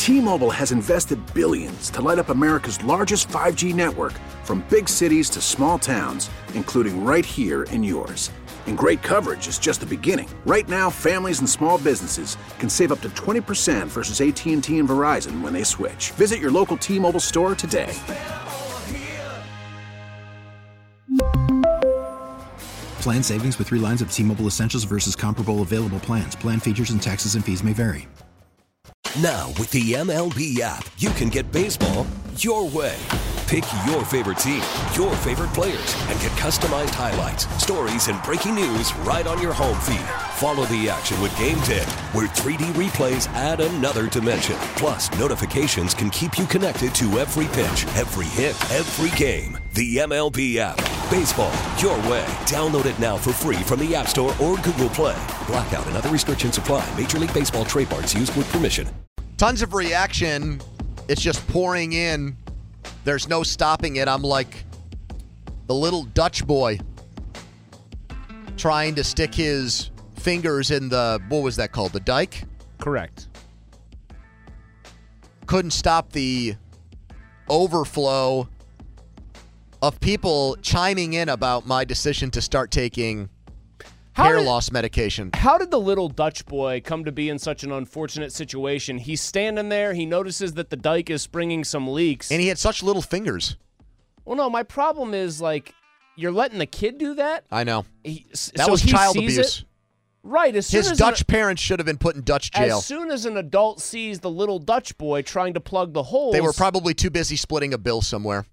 T-Mobile has invested billions to light up America's largest 5G network, from big cities to small towns, including right here in yours. And great coverage is just the beginning. Right now, families and small businesses can save up to 20% versus AT&T and Verizon when they switch. Visit your local T-Mobile store today. Plan savings with 3 lines of T-Mobile Essentials versus comparable available plans. Plan features and taxes and fees may vary. Now, with the MLB app, you can get baseball your way. Pick your favorite team, your favorite players, and get customized highlights, stories, and breaking news right on your home feed. Follow the action with Game Day, where 3D replays add another dimension. Plus, notifications can keep you connected to every pitch, every hit, every game. The MLB app. Baseball your way. Download it now for free from the App Store or Google Play. Blackout and other restrictions apply. Major League Baseball trademarks used with permission. Tons of reaction. It's just pouring in. There's no stopping it. I'm like the little Dutch boy trying to stick his fingers in the, what was that called? The dike? Correct. Couldn't stop the overflow of people chiming in about my decision to start taking hair loss medication. How did the little Dutch boy come to be in such an unfortunate situation? He's standing there. He notices that the dike is springing some leaks. And he had such little fingers. Well, no, my problem is, like, you're letting the kid do that? I know. That was child abuse. Right. His Dutch parents should have been put in Dutch jail. As soon as an adult sees the little Dutch boy trying to plug the holes. They were probably too busy splitting a bill somewhere.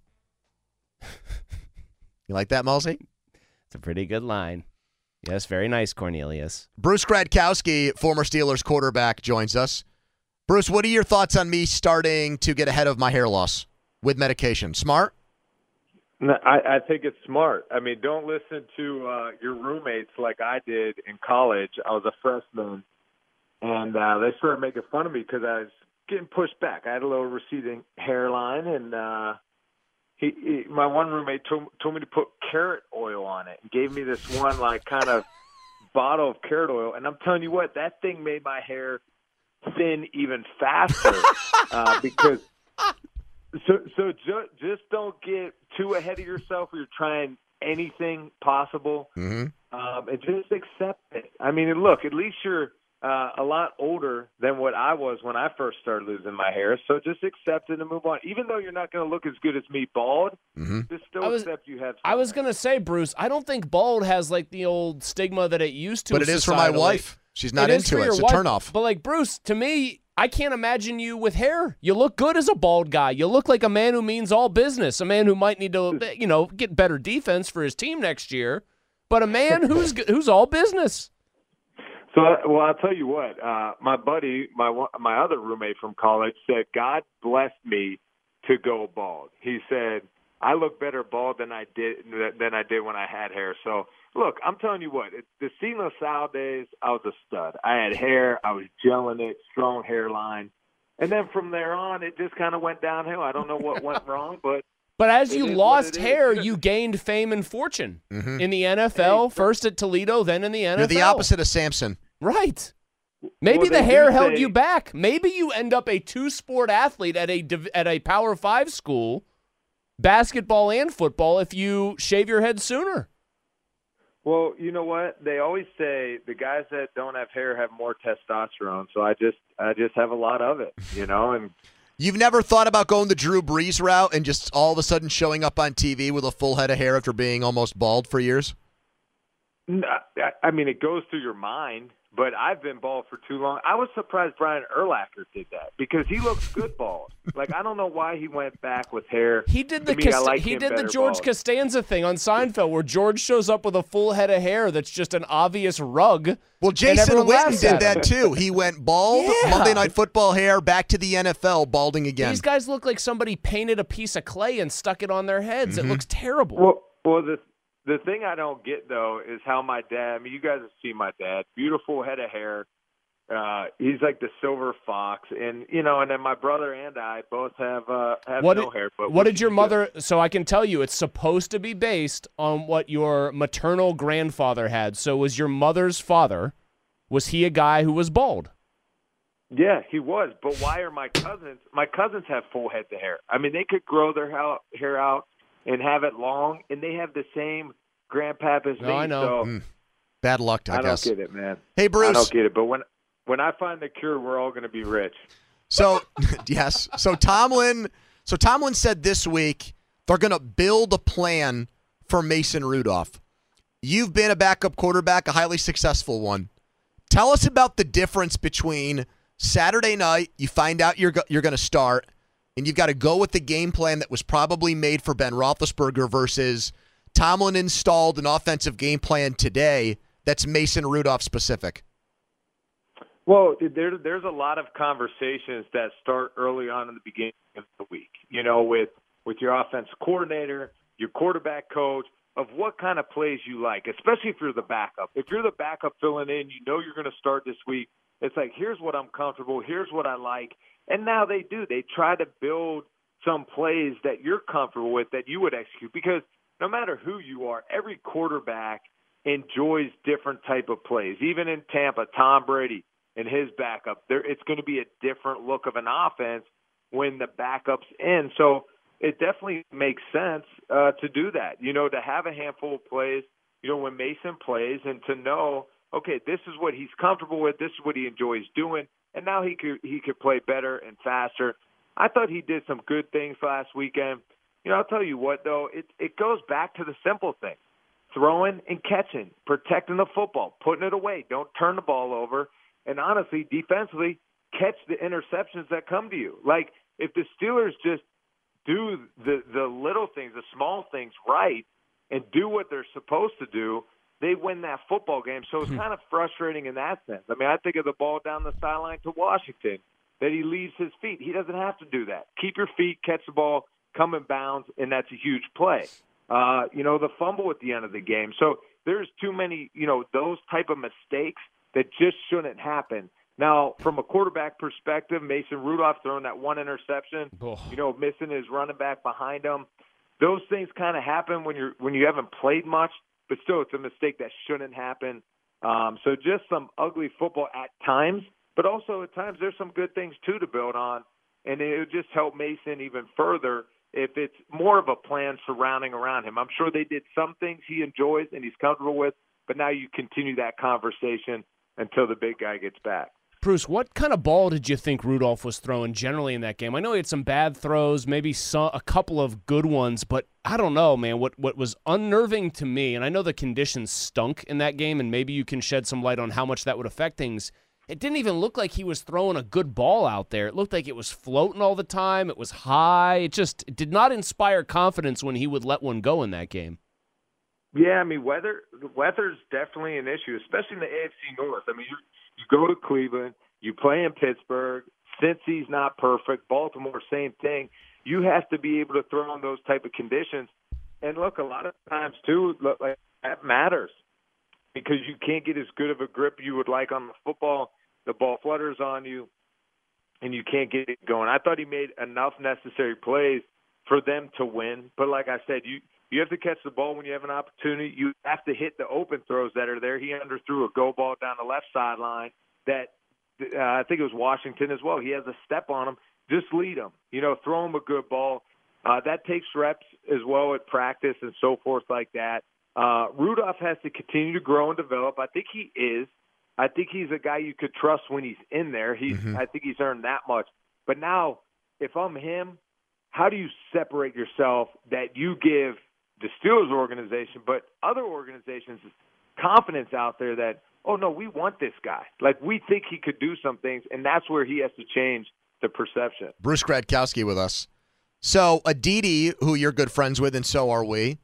You like that, Malsey? It's a pretty good line. Yes, very nice, Cornelius. Bruce Gradkowski, former Steelers quarterback, joins us. Bruce, what are your thoughts on me starting to get ahead of my hair loss with medication? Smart? No, I think it's smart. I mean, don't listen to your roommates like I did in college. I was a freshman, and they started making fun of me because I was getting pushed back. I had a little receding hairline, and my one roommate told me to put carrot oil on it and gave me this one, like, kind of bottle of carrot oil. And I'm telling you what, that thing made my hair thin even faster because – So just don't get too ahead of yourself when you're trying anything possible, and just accept it. I mean, look, at least you're a lot older than what I was when I first started losing my hair, so just accept it and move on. Even though you're not going to look as good as me bald, just still accept you have something. I was going to say, Bruce, I don't think bald has, like, the old stigma that it used to. But it is for my wife. She's not into it. It's a turnoff. But, like, Bruce, to me, I can't imagine you with hair. You look good as a bald guy. You look like a man who means all business, a man who might need to, get better defense for his team next year, but a man who's all business. So, well, I'll tell you what. My buddy, my other roommate from college, said God blessed me to go bald. He said I look better bald than I did when I had hair. So, look, I'm telling you what, the C. LaSalle days, I was a stud. I had hair. I was gelling it, strong hairline. And then from there on, it just kind of went downhill. I don't know what went wrong, but as you lost hair, you gained fame and fortune in the NFL, first at Toledo, then in the NFL. You're the opposite of Samson. Right. Maybe the hair held you back. Maybe you end up a two-sport athlete at a Power 5 school, basketball and football, if you shave your head sooner. Well, you know what? They always say the guys that don't have hair have more testosterone, so I just have a lot of it, and you've never thought about going the Drew Brees route and just all of a sudden showing up on TV with a full head of hair after being almost bald for years? I mean, it goes through your mind. But I've been bald for too long. I was surprised Brian Urlacher did that because he looks good bald. Like, I don't know why he went back with hair. He did the George bald. Costanza thing on Seinfeld where George shows up with a full head of hair that's just an obvious rug. Well, Jason Witten did that too. He went bald, Monday Night Football hair, back to the NFL, balding again. These guys look like somebody painted a piece of clay and stuck it on their heads. It looks terrible. Well, the thing I don't get, though, is how my dad – I mean, you guys have seen my dad. Beautiful head of hair. He's like the silver fox. And, and then my brother and I both have no hair. But what did your mother – so I can tell you it's supposed to be based on what your maternal grandfather had. So was your mother's father, was he a guy who was bald? Yeah, he was. But why are my cousins? My cousins have full heads of hair. I mean, they could grow their hair out and have it long, and they have the same grandpap as me. I know. So Bad luck, I guess. don't get it, man. Hey, Bruce. I don't get it. But when I find the cure, we're all going to be rich. So, yes. So Tomlin said this week they're going to build a plan for Mason Rudolph. You've been a backup quarterback, a highly successful one. Tell us about the difference between Saturday night, you find out you're going to start, and you've got to go with the game plan that was probably made for Ben Roethlisberger versus Tomlin installed an offensive game plan today that's Mason Rudolph specific. Well, there's a lot of conversations that start early on in the beginning of the week, with your offensive coordinator, your quarterback coach, of what kind of plays you like, especially if you're the backup. If you're the backup filling in, you're going to start this week. It's like, here's what I'm comfortable, here's what I like. And now they do. They try to build some plays that you're comfortable with that you would execute, because no matter who you are, every quarterback enjoys different type of plays. Even in Tampa, Tom Brady and his backup, it's going to be a different look of an offense when the backup's in. So it definitely makes sense to do that, to have a handful of plays, when Mason plays, and to know, okay, this is what he's comfortable with, this is what he enjoys doing, and now he could play better and faster. I thought he did some good things last weekend. I'll tell you what, though, it goes back to the simple thing. Throwing and catching, protecting the football, putting it away, don't turn the ball over, and honestly, defensively, catch the interceptions that come to you. Like, if the Steelers just do the little things, the small things right, and do what they're supposed to do, they win that football game. So it's kind of frustrating in that sense. I mean, I think of the ball down the sideline to Washington, that he leaves his feet. He doesn't have to do that. Keep your feet, catch the ball, come in bounds, and that's a huge play. The fumble at the end of the game. So there's too many, those type of mistakes that just shouldn't happen. Now, from a quarterback perspective, Mason Rudolph throwing that one interception, missing his running back behind him. Those things kind of happen when you haven't played much, but still it's a mistake that shouldn't happen. So just some ugly football at times, but also at times there's some good things too to build on, and it would just help Mason even further if it's more of a plan surrounding around him. I'm sure they did some things he enjoys and he's comfortable with, but now you continue that conversation until the big guy gets back. Bruce, what kind of ball did you think Rudolph was throwing generally in that game? I know he had some bad throws, maybe a couple of good ones, but I don't know, man. What was unnerving to me, and I know the conditions stunk in that game, and maybe you can shed some light on how much that would affect things. It didn't even look like he was throwing a good ball out there. It looked like it was floating all the time. It was high. It did not inspire confidence when he would let one go in that game. Yeah, I mean, the weather's definitely an issue, especially in the AFC North. I mean, you go to Cleveland, you play in Pittsburgh. Cincy's not perfect. Baltimore, same thing. You have to be able to throw in those type of conditions. And look, a lot of times too, like that matters because you can't get as good of a grip you would like on the football. The ball flutters on you, and you can't get it going. I thought he made enough necessary plays for them to win. But like I said, you have to catch the ball when you have an opportunity. You have to hit the open throws that are there. He underthrew a go ball down the left sideline that I think it was Washington as well. He has a step on him. Just lead him. Throw him a good ball. That takes reps as well at practice and so forth like that. Rudolph has to continue to grow and develop. I think he is. I think he's a guy you could trust when he's in there. I think he's earned that much. But now, if I'm him, how do you separate yourself that you give the Steelers organization, but other organizations, confidence out there that, oh, no, we want this guy. Like, we think he could do some things, and that's where he has to change the perception. Bruce Gradkowski with us. So Aditi, who you're good friends with, and so are we,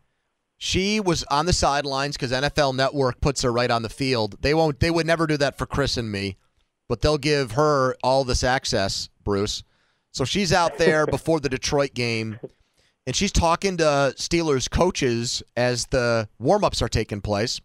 she was on the sidelines because NFL Network puts her right on the field. They would never do that for Chris and me, but they'll give her all this access, Bruce. So she's out there before the Detroit game, and she's talking to Steelers coaches as the warm-ups are taking place.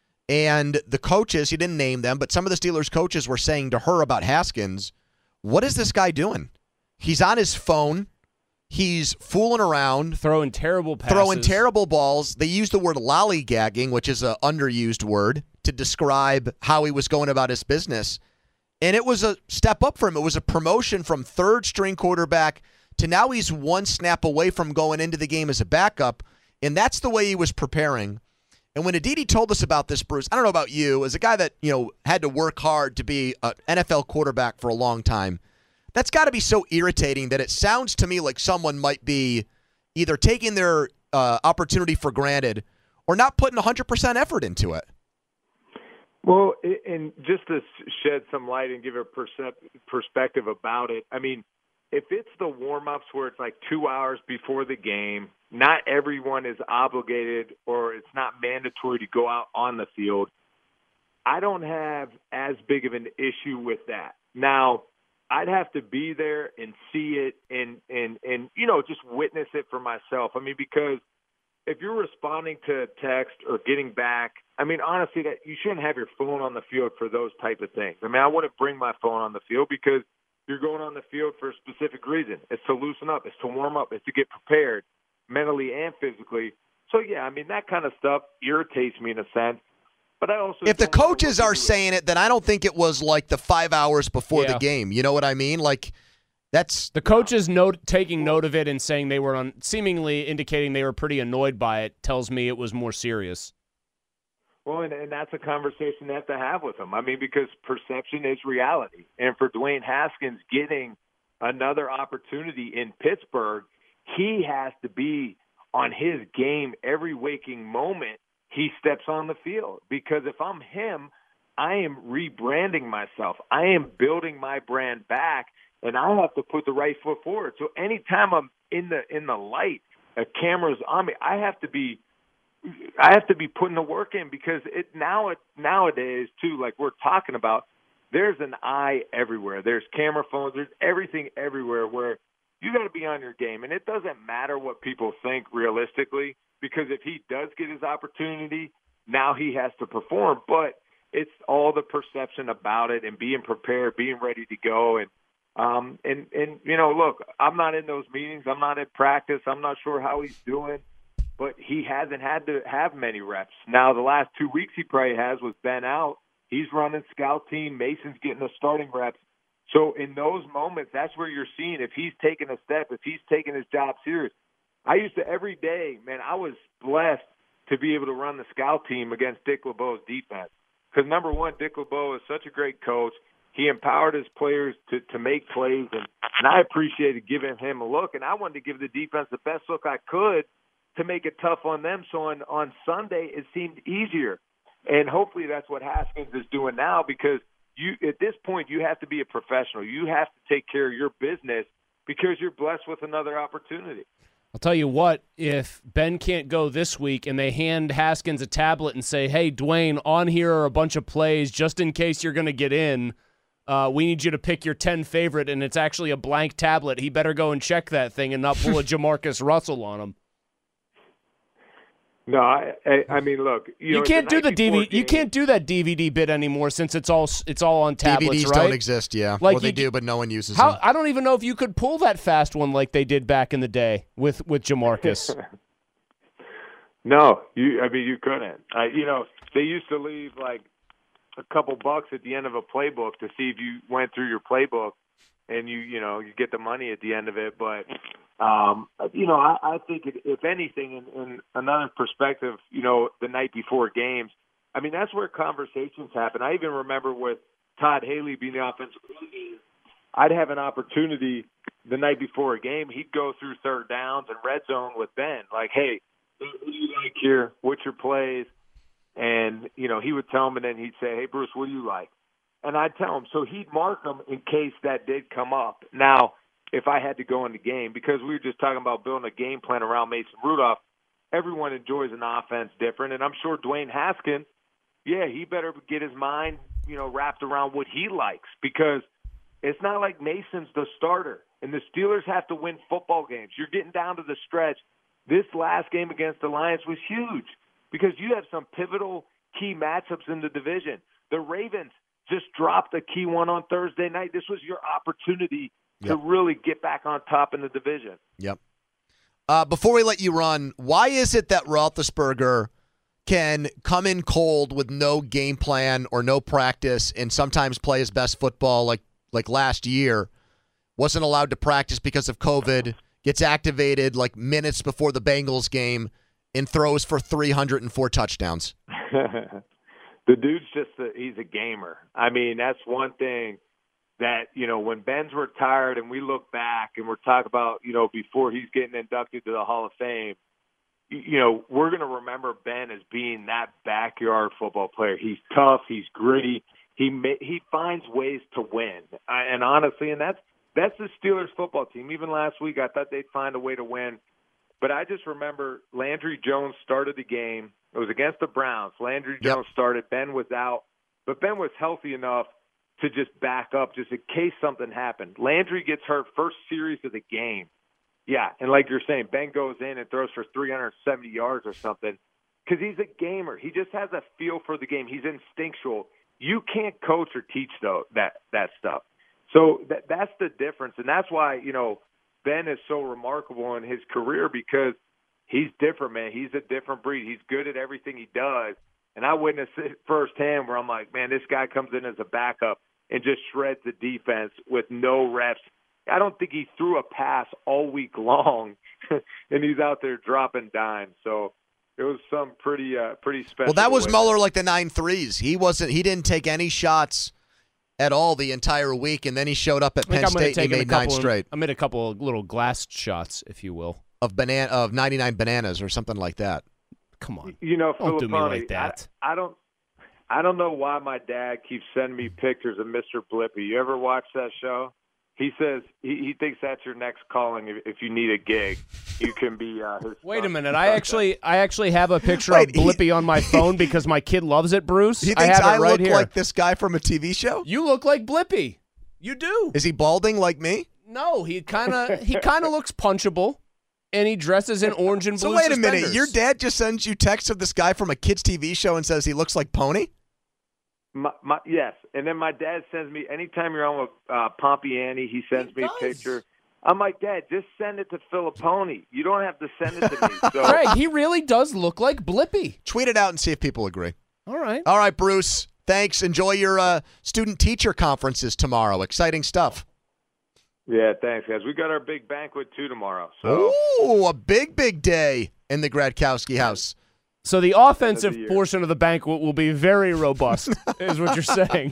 And the coaches, he didn't name them, but some of the Steelers coaches were saying to her about Haskins, what is this guy doing? He's on his phone. He's fooling around. Throwing terrible passes. Throwing terrible balls. They used the word lollygagging, which is an underused word, to describe how he was going about his business. And it was a step up for him. It was a promotion from third-string quarterback to now he's one snap away from going into the game as a backup, and that's the way he was preparing. And when Aditi told us about this, Bruce, I don't know about you, as a guy that had to work hard to be an NFL quarterback for a long time, that's got to be so irritating that it sounds to me like someone might be either taking their opportunity for granted or not putting 100% effort into it. Well, and just to shed some light and give a perspective about it, I mean, if it's the warm-ups where it's like 2 hours before the game, not everyone is obligated or it's not mandatory to go out on the field, I don't have as big of an issue with that. Now, I'd have to be there and see it and just witness it for myself. I mean, because if you're responding to a text or getting back, I mean, honestly, that you shouldn't have your phone on the field for those type of things. I mean, I wouldn't bring my phone on the field because you're going on the field for a specific reason. It's to loosen up. It's to warm up. It's to get prepared mentally and physically. So, yeah, I mean, that kind of stuff irritates me in a sense. But I also if the coaches are saying it, then I don't think it was like the 5 hours before the game. You know what I mean? Like, that's the coaches taking note of it and saying they were seemingly indicating they were pretty annoyed by it tells me it was more serious. Well, and that's a conversation they have to have with them. I mean, because perception is reality. And for Dwayne Haskins getting another opportunity in Pittsburgh, he has to be on his game every waking moment he steps on the field. Because if I'm him, I am rebranding myself. I am building my brand back, and I have to put the right foot forward. So anytime I'm in the light, a camera's on me, I have to be putting the work in because nowadays too, like we're talking about, there's an eye everywhere. There's camera phones. There's everything everywhere where you got to be on your game. And it doesn't matter what people think realistically, because if he does get his opportunity, now he has to perform. But it's all the perception about it and being prepared, being ready to go. And look, I'm not in those meetings. I'm not in practice. I'm not sure how he's doing. But he hasn't had to have many reps. Now, the last 2 weeks he probably has with Ben out. He's running scout team. Mason's getting the starting reps. So in those moments, that's where you're seeing if he's taking a step, if he's taking his job serious. I used to every day, man, I was blessed to be able to run the scout team against Dick LeBeau's defense. Because, number one, Dick LeBeau is such a great coach. He empowered his players to make plays, and I appreciated giving him a look. And I wanted to give the defense the best look I could to make it tough on them. So on Sunday, it seemed easier. And hopefully that's what Haskins is doing now, because at this point you have to be a professional. You have to take care of your business because you're blessed with another opportunity. I'll tell you what, if Ben can't go this week and they hand Haskins a tablet and say, hey, Dwayne, on here are a bunch of plays just in case you're going to get in. We need you to pick your 10 favorite, and it's actually a blank tablet. He better go and check that thing and not pull a Jamarcus Russell on him. No, I mean, look, you can't do the DVD. You can't do that DVD bit anymore since it's all on tablets. DVDs right? don't exist. Yeah, like well, they do, but no one uses them. I don't even know if you could pull that fast one like they did back in the day with Jamarcus. No, you couldn't. They used to leave like a couple bucks at the end of a playbook to see if you went through your playbook, and you get the money at the end of it, but. I think if anything, in another perspective, the night before games, I mean, that's where conversations happen. I even remember with Todd Haley being the offensive coordinator, I'd have an opportunity the night before a game. He'd go through third downs and red zone with Ben, like, hey, what do you like here? What's your plays? And, he would tell him, and then he'd say, hey, Bruce, what do you like? And I'd tell him. So he'd mark them in case that did come up. Now, if I had to go in the game, because we were just talking about building a game plan around Mason Rudolph, everyone enjoys an offense different. And I'm sure Dwayne Haskins, he better get his mind, wrapped around what he likes, because it's not like Mason's the starter. And the Steelers have to win football games. You're getting down to the stretch. This last game against the Lions was huge because you have some pivotal key matchups in the division. The Ravens just dropped a key one on Thursday night. This was your opportunity to really get back on top in the division. Yep. Before we let you run, why is it that Roethlisberger can come in cold with no game plan or no practice and sometimes play his best football like last year, wasn't allowed to practice because of COVID, gets activated like minutes before the Bengals game, and throws for 304 touchdowns. The dude's he's a gamer. I mean, that's one thing that, when Ben's retired and we look back and we're talking about, before he's getting inducted to the Hall of Fame, we're going to remember Ben as being that backyard football player. He's tough. He's gritty. He finds ways to win. And honestly, and that's the Steelers football team. Even last week, I thought they'd find a way to win. But I just remember Landry Jones started the game. It was against the Browns. Landry Jones started. Ben was out. But Ben was healthy enough to just back up just in case something happened. Landry gets hurt first series of the game. Yeah, and like you're saying, Ben goes in and throws for 370 yards or something because he's a gamer. He just has a feel for the game. He's instinctual. You can't coach or teach that stuff. So that's the difference, and that's why, Ben is so remarkable in his career because he's different, man. He's a different breed. He's good at everything he does. And I witnessed it firsthand where I'm like, man, this guy comes in as a backup and just shreds the defense with no reps. I don't think he threw a pass all week long, and he's out there dropping dimes. So it was some pretty special. Well, that was Mueller like the 9 threes. He didn't take any shots at all the entire week, and then he showed up at Penn State and he made 9 straight. I made a couple of little glass shots, if you will. Of 99 bananas or something like that. Come on. Don't do me like that. I don't know why my dad keeps sending me pictures of Mr. Blippi. You ever watch that show? He says he thinks that's your next calling. If you need a gig, you can be his. Wait a minute! I actually have a picture of Blippi on my phone because my kid loves it. Bruce, he thinks I look here. like this guy from a TV show. You look like Blippi. You do. Is he balding like me? No, he kind of looks punchable, and he dresses in orange and blue. So wait suspenders. a minute! Your dad just sends you texts of this guy from a kids' TV show and says he looks like Pony. Yes, and then my dad sends me, anytime you're on with Pompey Annie, he sends me a picture. I'm like, Dad, just send it to Filipponi. You don't have to send it to me. So. Greg, he really does look like Blippi. Tweet it out and see if people agree. All right. All right, Bruce. Thanks. Enjoy your student-teacher conferences tomorrow. Exciting stuff. Yeah, thanks, guys. We got our big banquet, too, tomorrow. So. Ooh, a big day in the Gradkowski house. So the offensive portion of the banquet will be very robust, is what you're saying.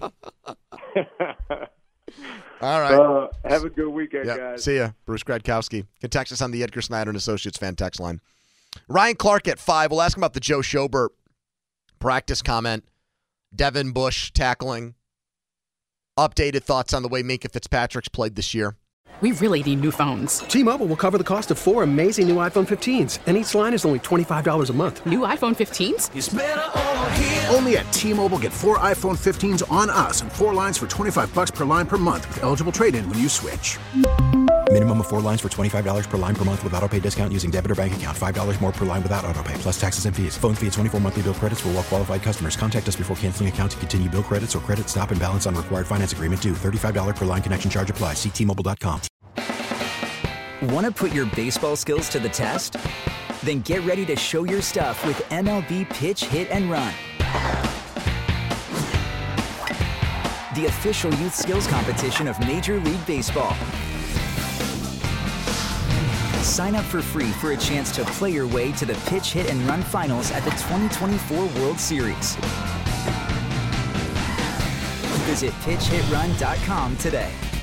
All right. Have a good weekend, guys. See ya. Bruce Gradkowski. You can text us on the Edgar Snyder and Associates fan text line. Ryan Clark at 5. We'll ask him about the Joe Schobert practice comment. Devin Bush tackling. Updated thoughts on the way Minkah Fitzpatrick's played this year. We really need new phones. T-Mobile will cover the cost of 4 amazing new iPhone 15s, and each line is only $25 a month. New iPhone 15s? It's better over here. Only at T-Mobile, get 4 iPhone 15s on us and 4 lines for $25 per line per month with eligible trade-in when you switch. Minimum of 4 lines for $25 per line per month with autopay discount using debit or bank account. $5 more per line without autopay, plus taxes and fees. Phone fee at 24 monthly bill credits for well-qualified customers. Contact us before canceling account to continue bill credits or credit stop and balance on required finance agreement due. $35 per line connection charge applies. See T-Mobile.com. Want to put your baseball skills to the test? Then get ready to show your stuff with MLB Pitch, Hit, and Run. The official youth skills competition of Major League Baseball. Sign up for free for a chance to play your way to the Pitch, Hit, and Run finals at the 2024 World Series. Visit PitchHitRun.com today.